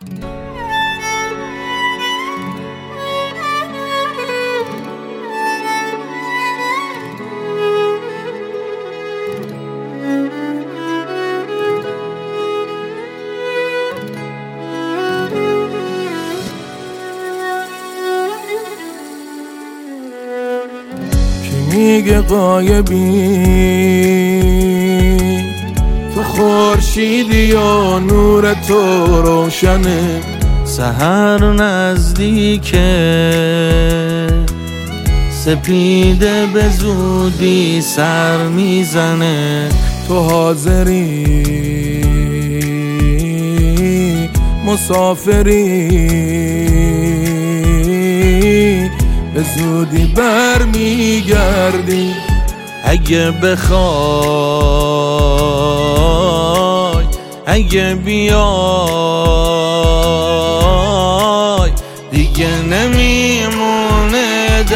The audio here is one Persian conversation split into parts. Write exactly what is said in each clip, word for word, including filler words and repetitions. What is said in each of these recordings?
میگه غایبی تو خورشیدی یا نور تو روشنه، سحر نزدیکه سپیده به زودی سر میزنه، تو حاضری مسافری به زودی بر میگردی. اگه بخوای اگه بیای دیگه نمیمونه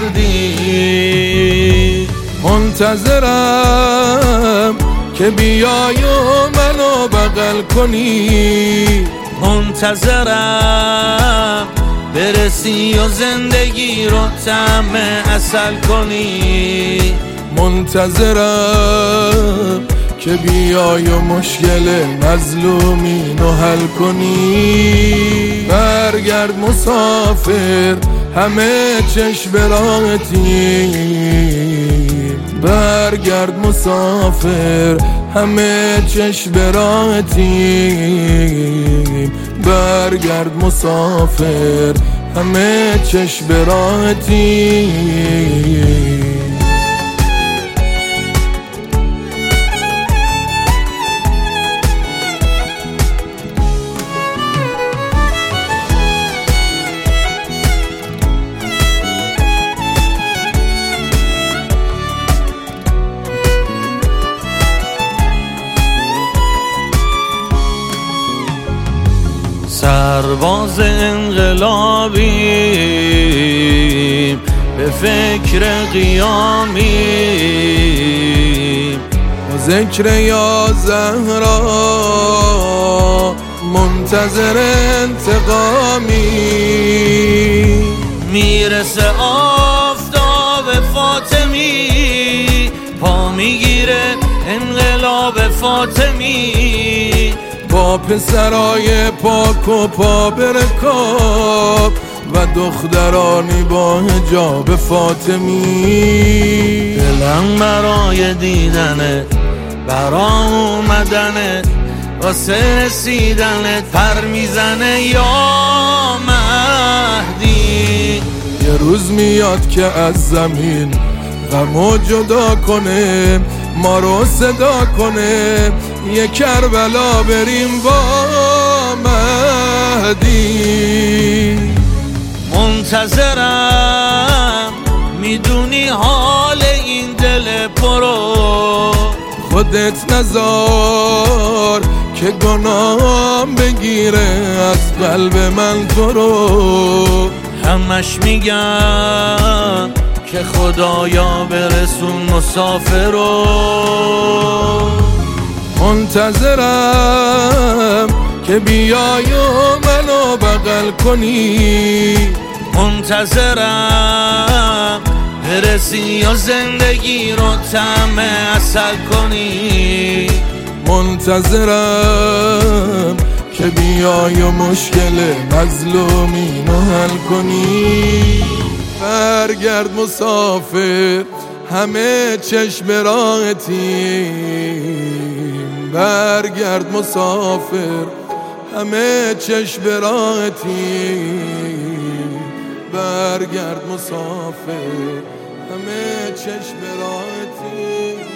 دردی. منتظرم که بیای و منو بغل کنی، منتظرم برسی و زندگی رو طعم عسل کنی، منتظرم که بیای و مشکل مظلومین رو حل کنی. برگرد مسافر همه چشم به راهتی، برگرد مسافر همه چشم به راهتی، برگرد مسافر همه چشم به راهتی. سرباز انقلابیم به فکر قیامیم، ذکر یا زهرا منتظر انتقامی. میرسه آفتاب فاطمی پا میگیره انقلاب فاطمی، با پسرای پاک و پا برکاب و دخترانی با حجاب فاطمی. دلم برای دیدنت برا اومدنت واسه رسیدنت پر میزنه یا مهدی. یه روز میاد که از زمین غمو جدا کنه، ما رو صدا کنه، یه کربلا بریم با مهدی. منتظرم میدونی حال این دل پرو، خودت نذار که گناهم بگیره از قلب من تو رو. همش میگم که خدایا برسون مسافر رو، منتظرم که بیای و منو بغل کنی، منتظرم برسی و زندگی رو طعم عسل کنی، منتظرم که بیای و مشکل مظلومین رو حل کنی. برگرد مسافر همه چشم راحتی، برگرد مسافر همه چشم راحتی، برگرد مسافر همه چشم راحتی.